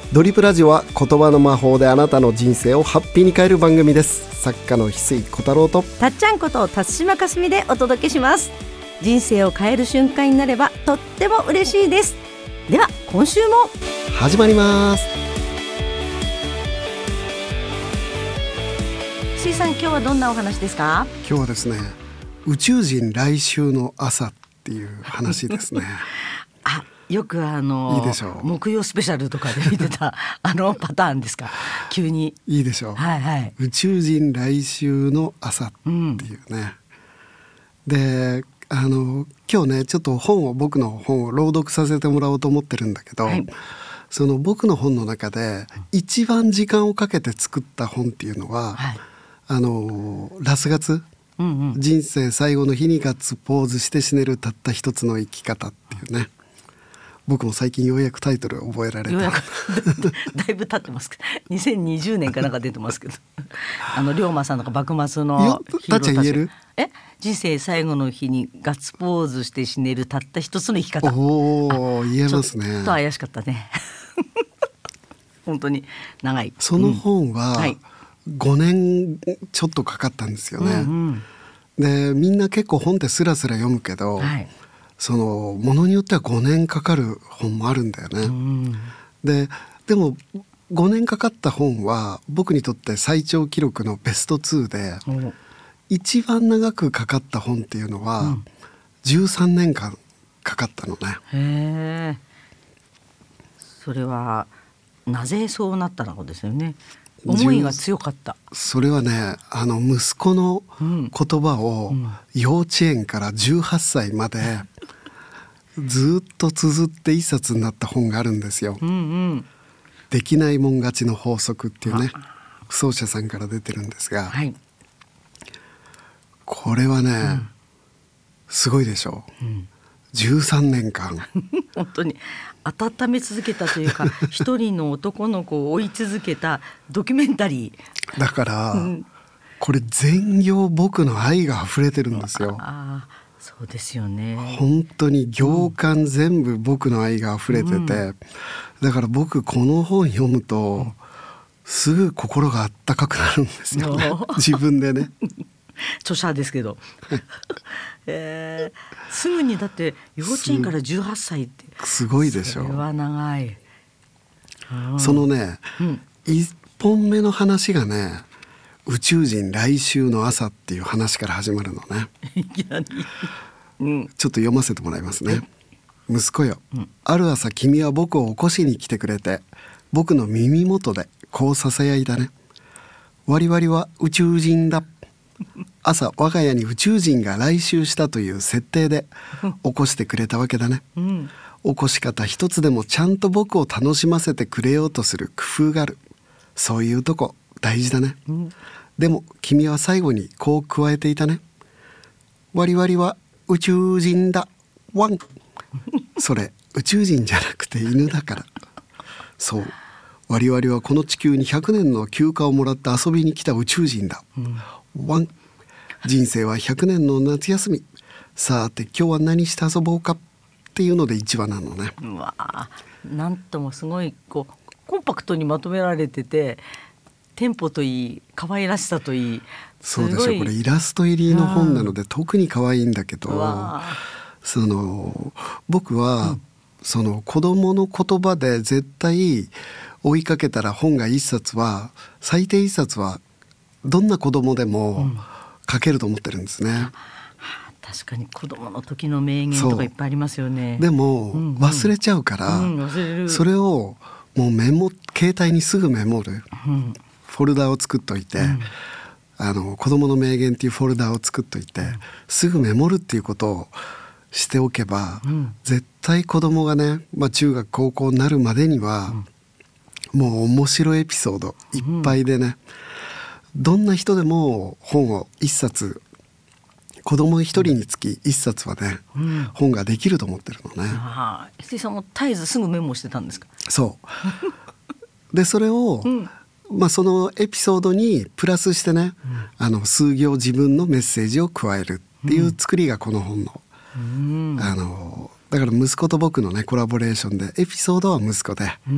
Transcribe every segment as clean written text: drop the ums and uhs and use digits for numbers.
ドリップラジオは言葉の魔法であなたの人生をハッピーに変える番組です。作家の翡翠小太郎とたっちゃんこと辰島かすみでお届けします。人生を変える瞬間になればとっても嬉しいです。では今週も始まります。 翡翠さん、今日はどんなお話ですか？ 今日はですね、宇宙人来週の朝っていう話ですねあ、よくいいでしょう。 木曜スペシャルとかで見てたパターンですか？急にいいでしょう、 はいはい、 宇宙人来週の朝っていうね、で今日ねちょっと僕の本を朗読させてもらおうと思ってるんだけど、はい、その僕の本の中で一番時間をかけて作った本っていうのは、はい、ラスガツ、人生最後の日にガッツポーズして死ねるたった一つの生き方っていうね、僕も最近ようやくタイトル覚えられた。だいぶ経ってますけど2020年かなんか出てますけど龍馬さんとか幕末のヒーローたち。 たっちゃん言える？ 人生最後の日にガッツポーズして死ねるたった一つの生き方。 おー、言えますね。 ちょっと怪しかったね本当に長い。 その本は5年ちょっとかかったんですよね、でみんな結構本ってスラスラ読むけど、はい、そのものによっては5年かかる本もあるんだよね、でも5年かかった本は僕にとって最長記録のベスト2で、一番長くかかった本っていうのは13年間かかったのね。 へー、それはなぜそうなったのですよね。思いが強かった。 それはね、息子の言葉を幼稚園から18歳までずっと綴って一冊になった本があるんですよ、できないもん勝ちの法則っていうね、奏者さんから出てるんですが、はい、これはね、すごいでしょう、13年間本当に温め続けたというか一人の男の子を追い続けたドキュメンタリーだから、これ全行僕の愛が溢れてるんですよ。 そうですよね。 本当に行間全部僕の愛が溢れてて、だから僕この本読むとすぐ心があったかくなるんですよね自分でね著者ですけどすぐにだって幼稚園から18歳ってすごいでしょ。 それは長い、 そのね、1本目の話がね、宇宙人来週の朝っていう話から始まるのねいきなり、ちょっと読ませてもらいますね。息子よ、ある朝君は僕を起こしに来てくれて、僕の耳元でこうささやいたね。我々は宇宙人だ。朝我が家に宇宙人が来襲したという設定で起こしてくれたわけだね、起こし方一つでもちゃんと僕を楽しませてくれようとする工夫がある。そういうとこ大事だね、でも君は最後にこう加えていたね。我々は宇宙人だワンそれ宇宙人じゃなくて犬だから。そう、我々はこの地球に100年の休暇をもらって遊びに来た宇宙人だ、ワン。人生は100年の夏休み。さて今日は何して遊ぼうかっていうので1話なのね。 うわ、なんともすごいコンパクトにまとめられてて、テンポといい可愛らしさといい、 そうでしょ。これイラスト入りの本なので特に可愛いんだけど、僕は、その子供の言葉で絶対追いかけたら本が1冊は最低1冊はどんな子供でも、書けると思ってるんですね。 確かに子供の時の名言とかいっぱいありますよね。 でも、忘れちゃうから、それをもう携帯にすぐメモる、フォルダを作っといて、子供の名言っていうフォルダを作っといて、すぐメモるっていうことをしておけば、絶対子供がね、中学高校になるまでには、もう面白いエピソードいっぱいでね、どんな人でも本を1冊、子供1人につき1冊はね、本ができると思ってるのね。 翡翠さんも絶えずすぐメモしてたんですか？ そうでそれを、そのエピソードにプラスしてね、数行自分のメッセージを加えるっていう作りがこの本の、だから息子と僕のねコラボレーションで、エピソードは息子で、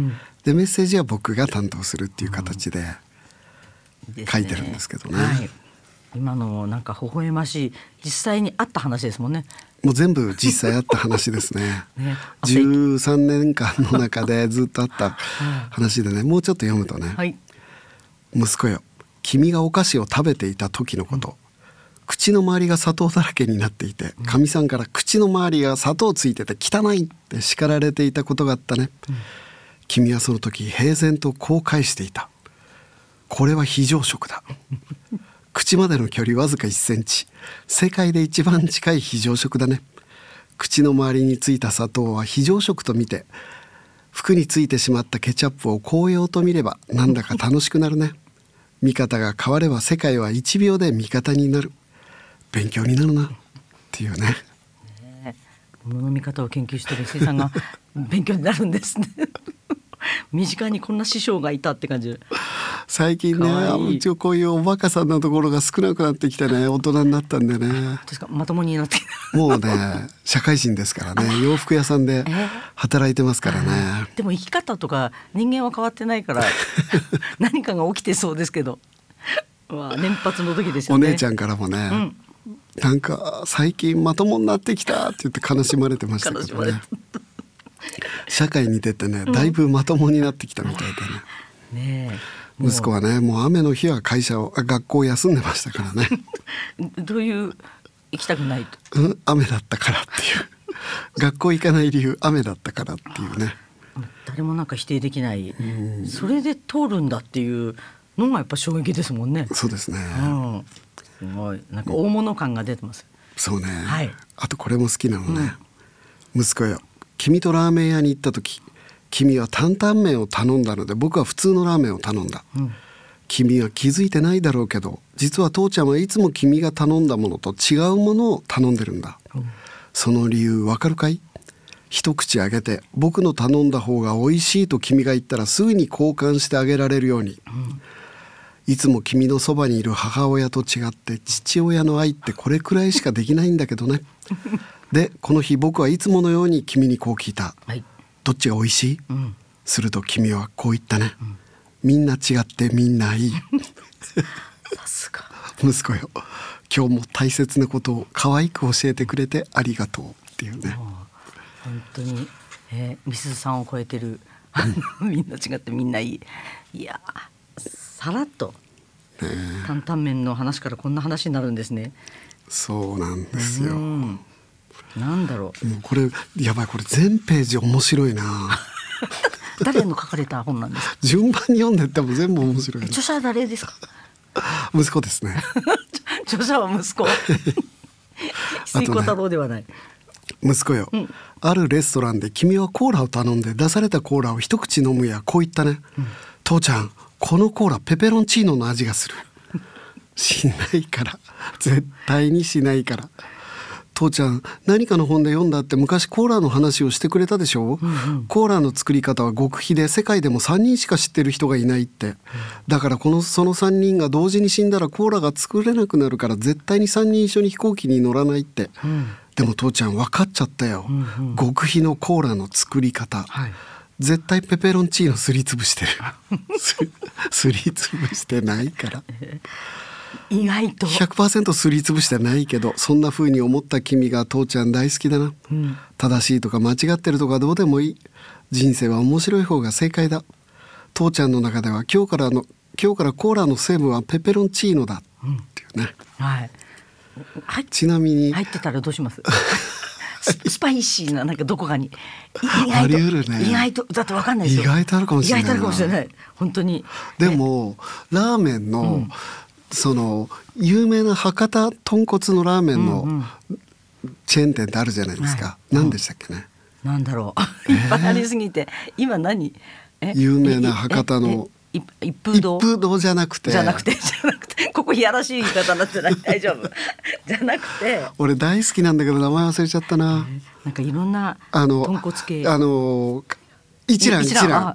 でメッセージは僕が担当するっていう形で書いてるんですけどね。はい、 今のなんか微笑ましい実際にあった話ですもんね。 もう全部実際あった話ですね。13年間の中でずっとあった話でね、もうちょっと読むとね、はい、息子よ、君がお菓子を食べていた時のこと、口の周りが砂糖だらけになっていて、かみさんから口の周りが砂糖ついてて汚いって叱られていたことがあったね。君はその時平然とこう返していた。これは非常食だ。口までの距離わずか1センチ、世界で一番近い非常食だね。口の周りについた砂糖は非常食と見て、服についてしまったケチャップを紅葉と見ればなんだか楽しくなるね。見方が変われば世界は1秒で味方になる。勉強になるなっていうね。 物の見方を研究してる石井さんが勉強になるんですね。身近にこんな師匠がいたって感じ。 最近ね、一応こういうおバカさんなところが少なくなってきてね、大人になったんでね。 確かまともになってきた。 もうね、社会人ですからね、洋服屋さんで働いてますからね。 でも生き方とか人間は変わってないから何かが起きてそうですけど、年発の時ですよね。 お姉ちゃんからもね、なんか最近まともになってきたって言って悲しまれてましたけどね。社会に出てね、だいぶまともになってきたみたいでね。息子はね、もう雨の日は学校を休んでましたからね。 どういう行きたくないと、 雨だったからっていう学校行かない理由雨だったからっていうね。 誰もなんか否定できない、それで通るんだっていうのがやっぱ衝撃ですもんね。 そうですね、 すごいなんか大物感が出てます。 そうね、はい、あとこれも好きなのね、息子よ、君とラーメン屋に行った時、君は担々麺を頼んだので僕は普通のラーメンを頼んだ、君は気づいてないだろうけど、実は父ちゃんはいつも君が頼んだものと違うものを頼んでるんだ、その理由わかるかい？一口あげて僕の頼んだ方が美味しいと君が言ったらすぐに交換してあげられるように、いつも君のそばにいる母親と違って父親の愛ってこれくらいしかできないんだけどね。でこの日僕はいつものように君にこう聞いた、どっちが美味しい？すると君はこう言ったね、みんな違ってみんないい。 さすが息子よ、今日も大切なことを可愛く教えてくれてありがとうっていうね。 本当に、みすずさんを超えてるみんな違ってみんないい。いやさらっと、担々麺の話からこんな話になるんですね。 そうなんですよ。 なんだろう、 もうこれやばい、これ全ページ面白いな。 誰の書かれた本なんですか？ 順番に読んでっても全部面白い。 著者は誰ですか？ 息子ですね。 著者は息子。水子太郎ではない。 息子よ、あるレストランで君はコーラを頼んで出されたコーラを一口飲むやこう言ったね、父ちゃんこのコーラペペロンチーノの味がする。しないから、絶対にしないから。父ちゃん何かの本で読んだって昔コーラの話をしてくれたでしょ、コーラの作り方は極秘で世界でも3人しか知ってる人がいないって、だからその3人が同時に死んだらコーラが作れなくなるから絶対に3人一緒に飛行機に乗らないって、でも父ちゃん分かっちゃったよ、極秘のコーラの作り方、絶対ペペロンチーノすりつぶしてる。すりつぶしてないから意外と 100% すりつぶしてないけど、そんな風に思った君が父ちゃん大好きだな、正しいとか間違ってるとかどうでもいい、人生は面白い方が正解だ。父ちゃんの中では今日からコーラの成分はペペロンチーノだっていうね、ちなみに入ってたらどうします？スパイシーななんかどこかにあり得るね。 意外とだって分かんないですよ。 意外とあるかもしれない。 意外とあるかもしれない。本当に。 でもラーメンの、その有名な博多豚骨のラーメンのチェーン店ってあるじゃないですか。何でしたっけね。 なんだろう。いっぱいありすぎて今何？ 有名な博多の一風堂。 一風堂じゃなくてここいやらしい言い方になってない。大丈夫。じゃなくて。 俺大好きなんだけど名前忘れちゃったな。 なんかいろんな豚骨系。 一蘭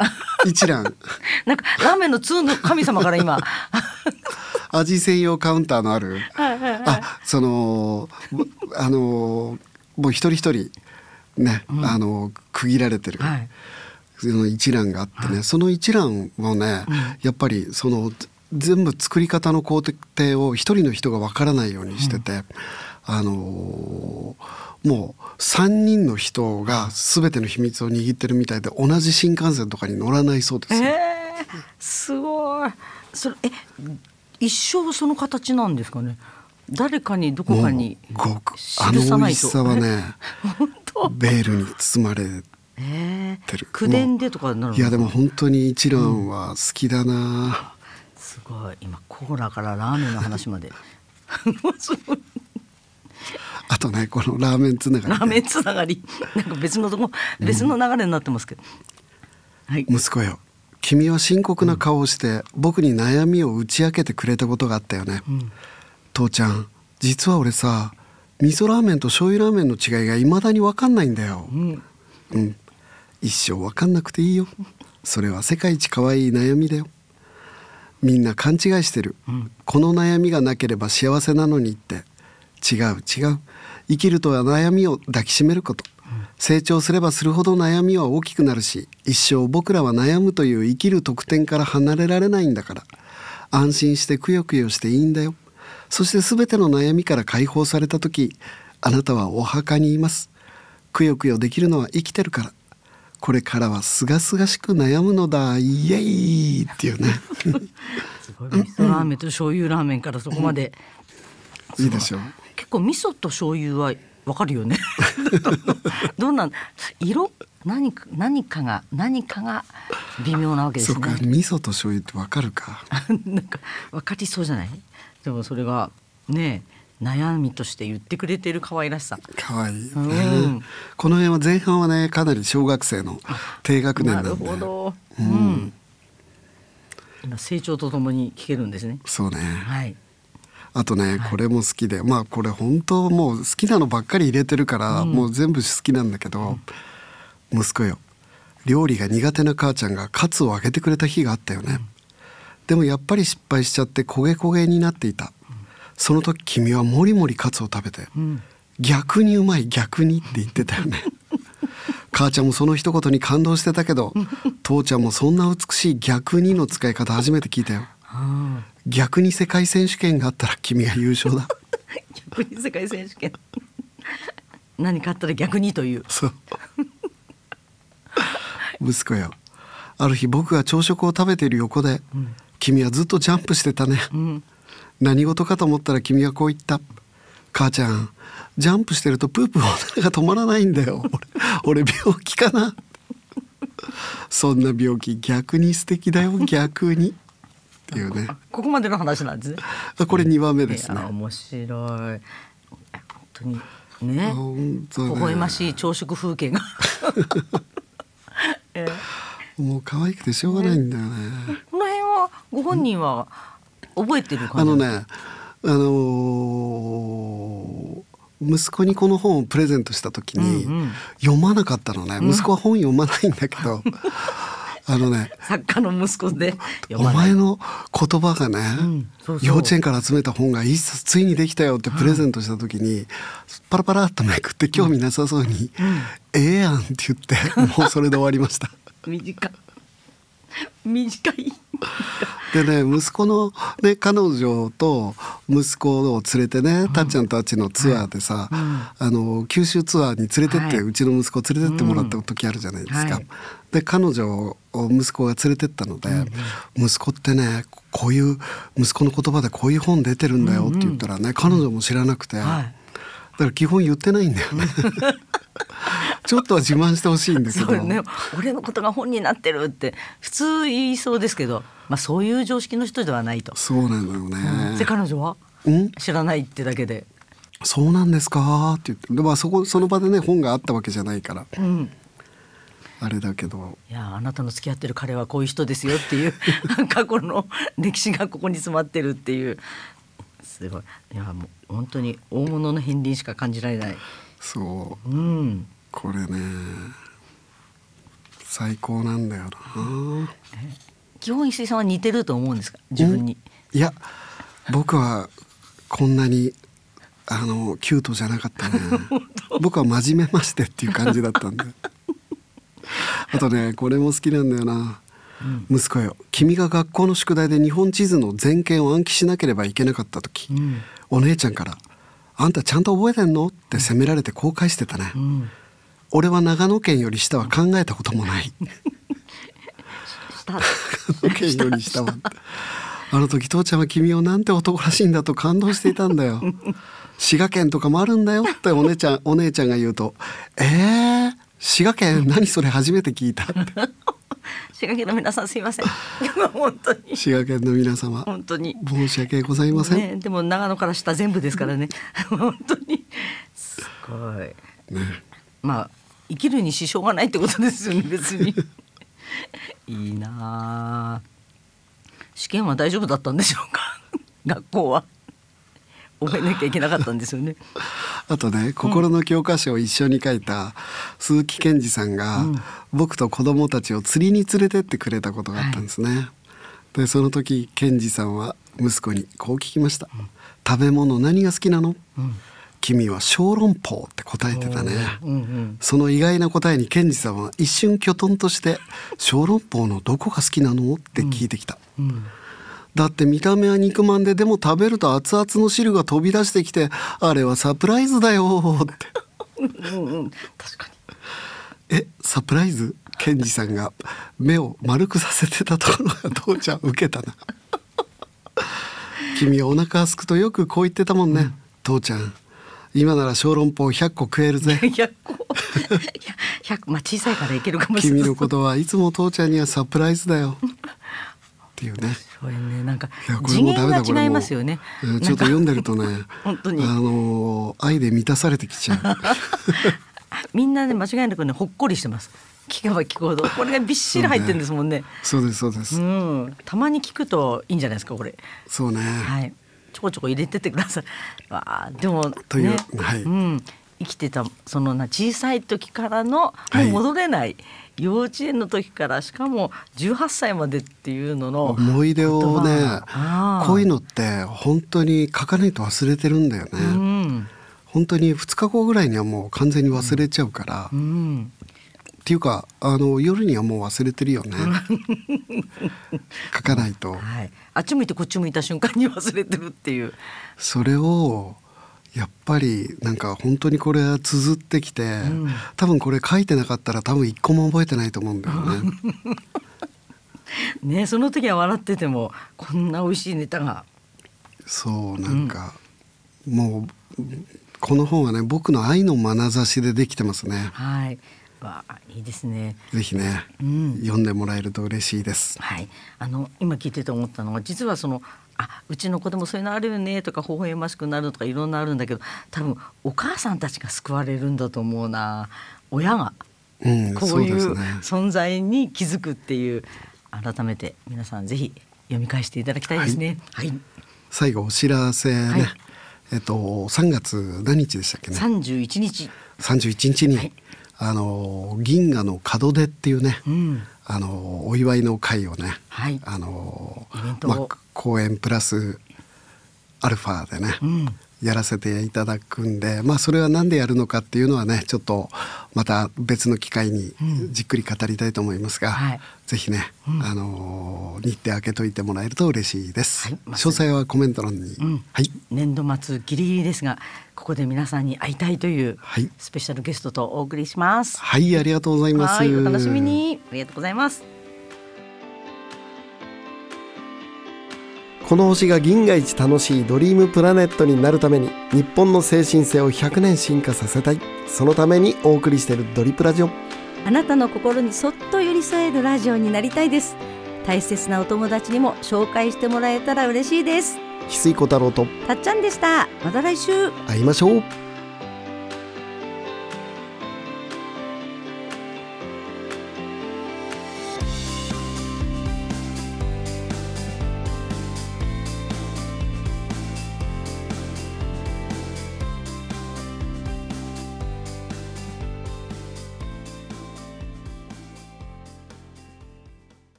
なんかラーメンの通の神様から今味専用カウンターのある、もう一人一人ね、区切られてる、 その一覧があってね、その一覧もね、やっぱりその全部作り方の工程を一人の人がわからないようにしてて、もう3人の人が全ての秘密を握ってるみたいで、同じ新幹線とかに乗らないそうですよ。 すごい。それ一生その形なんですかね。誰かにどこかに記さないと。 美味しさはねベールに包まれてる。 口伝でとかなるの？ いやでも本当に一蘭は好きだな、 すごい。今コーラからラーメンの話まであとね、このラーメンつながり、 ラーメンつながりなんか別の流れになってますけど、はい、 息子よ、君は深刻な顔をして僕に悩みを打ち明けてくれたことがあったよね、父ちゃん、実は俺さ、味噌ラーメンと醤油ラーメンの違いが未だに分かんないんだよ。一生分かんなくていいよ。それは世界一可愛い悩みだよ。みんな勘違いしてる、この悩みがなければ幸せなのにって。違う。生きるとは悩みを抱きしめること、成長すればするほど悩みは大きくなるし、一生僕らは悩むという生きる特典から離れられないんだから、安心してくよくよしていいんだよ。そして全ての悩みから解放された時、あなたはお墓にいます。くよくよできるのは生きてるから。これからはすがすがしく悩むのだ、イエイっていうねすごい。味噌ラーメンと醤油ラーメンからそこまで、 いいでしょう。 結構味噌と醤油はわかるよねどんな色、何かが微妙なわけですね。 そうか、味噌と醤油ってわかるかなんかわかりそうじゃない？でもそれがね、悩みとして言ってくれてる可愛らしさ、 可愛いよね、この辺は前半はね、かなり小学生の低学年なんで。 なるほど、今成長とともに聞けるんですね。 そうね、 はい。 あとね、これも好きで、まあこれ本当もう好きなのばっかり入れてるから、もう全部好きなんだけど、息子よ、料理が苦手な母ちゃんがカツを揚げてくれた日があったよね、でもやっぱり失敗しちゃって焦げ焦げになっていた、その時君はもりもりカツを食べて、逆にうまい、逆にって言ってたよね母ちゃんもその一言に感動してたけど、父ちゃんもそんな美しい逆にの使い方初めて聞いたよ。逆に世界選手権があったら君が優勝だ逆に世界選手権何かあったら逆にという。 そう息子よ、ある日僕が朝食を食べている横で、君はずっとジャンプしてたね、何事かと思ったら君はこう言った。母ちゃん、ジャンプしてるとプープーおならが止まらないんだよ。俺病気かなそんな病気逆に素敵だよ、逆にっていうね。 ここまでの話なんですね。 これ2番目ですね。 面白い。本当にね、微笑ましい朝食風景がもう可愛くてしょうがないんだよね。 この辺はご本人は覚えてる感じ？ 息子にこの本をプレゼントした時に、読まなかったのね。息子は本読まないんだけど、 作家の息子でお前の言葉がね、幼稚園から集めた本が一冊ついにできたよってプレゼントした時に、パラパラっとめくって興味なさそうに、ええやんって言ってもうそれで終わりました短いでね、息子の、ね、彼女と息子を連れてね、たっちゃんたちのツアーでさ、九州ツアーに連れてって、うちの息子を連れてってもらった時あるじゃないですか、で彼女を息子が連れてったので、息子ってね、こういう息子の言葉でこういう本出てるんだよって言ったらね、彼女も知らなくて、だから基本言ってないんだよねちょっとは自慢してほしいんだけど、 そうね、俺のことが本になってるって普通言いそうですけど、そういう常識の人ではないと。 そうなんだよね、 で彼女は知らないってだけで、 そうなんですかって言って、で、その場でね本があったわけじゃないから、あれだけど、 いや、あなたの付き合ってる彼はこういう人ですよっていう過去の歴史がここに詰まってるっていう、すごい。いや、もう本当に大物の片鱗しか感じられない。 そう、これね最高なんだよな。 基本石井さんは似てると思うんですか、自分に？ いや、僕はこんなにキュートじゃなかったね僕は真面目ましてっていう感じだったんであとねこれも好きなんだよな、息子よ、君が学校の宿題で日本地図の全景を暗記しなければいけなかった時、お姉ちゃんからあんたちゃんと覚えてんのって責められて後悔してたね、俺は長野県より下は考えたこともない長野県より下はあの時父ちゃんは君をなんて男らしいんだと感動していたんだよ滋賀県とかもあるんだよってお姉ちゃんが言うと滋賀県何それ初めて聞いたって滋賀県の皆さんすいません本当に滋賀県の皆様本当に申し訳ございません、 ね、でも長野から下全部ですからね本当にすごい、ね、まあ生きるに支障がないってことですよね別にいいな。試験は大丈夫だったんでしょうか学校は覚えなきゃいけなかったんですよね。 あとね心の教科書を一緒に書いた鈴木健二さんが、僕と子供たちを釣りに連れてってくれたことがあったんですね、でその時健二さんは息子にこう聞きました、食べ物何が好きなの、君は小籠包って答えてたね、その意外な答えに健二さんは一瞬きょとんとして小籠包のどこが好きなのって聞いてきた、だって見た目は肉まんで、でも食べると熱々の汁が飛び出してきて、あれはサプライズだよって確かにサプライズ？健二さんが目を丸くさせてたところが父ちゃん受けたな君はお腹がすくとよくこう言ってたもんね、父ちゃん今なら小籠包100個食えるぜ 100個100、まあ小さいからいけるかもしれない。 君のことはいつも父ちゃんにはサプライズだよっていうね。 それね、なんか次元が違いますよね。 ちょっと読んでるとね本当に愛で満たされてきちゃうみんなね間違いなくねほっこりしてます。聞けば聞くほどこれがびっしり入ってるんですもんね。 そうですそうです、 たまに聞くといいんじゃないですかこれ。 そうね、 はい、ちょこちょこ入れてってください。でもという、 ね、生きてたその小さい時からのもう戻れない、幼稚園の時からしかも18歳までっていうのの思い出をね、こういうのって本当に書かないと忘れてるんだよね、本当に2日後ぐらいにはもう完全に忘れちゃうから、っていうか夜にはもう忘れてるよね書かないと、 あっち向いてこっち向いた瞬間に忘れてるっていう。 それをやっぱりなんか本当にこれは綴ってきて、多分これ書いてなかったら多分一個も覚えてないと思うんだよねね、その時は笑っててもこんな美味しいネタがそうなんか、もうこの本はね僕の愛の眼差しでできてますね。 はい、いいですね。 ぜひね、読んでもらえると嬉しいです。 はい、今聞いてて思ったのは実はうちの子でもそういうのあるよねとか微笑ましくなるとかいろんなあるんだけど、多分お母さんたちが救われるんだと思うな。親がこういう存在に気づくっていう、改めて皆さんぜひ読み返していただきたいですね。 最後お知らせね、3月何日でしたっけね。 31日 31日に、銀河の門出っていうね、お祝いの会をね、公演プラスアルファでね、やらせていただくんで、それは何でやるのかっていうのはねちょっとまた別の機会にじっくり語りたいと思いますが、ぜひね、日程開けといてもらえると嬉しいです、詳細はコメント欄に、 年度末ギリギリですがここで皆さんに会いたいというスペシャルゲストとお送りします。 ありがとうございます。 お楽しみに。ありがとうございます。 この星が銀河一楽しいドリームプラネットになるために、日本の精神性を100年進化させたい。そのためにお送りしているドリプラジオ。 あなたの心にそっと寄り添えるラジオになりたいです。大切なお友達にも紹介してもらえたら嬉しいです。 翡翠小太郎とたっちゃんでした。また来週会いましょう。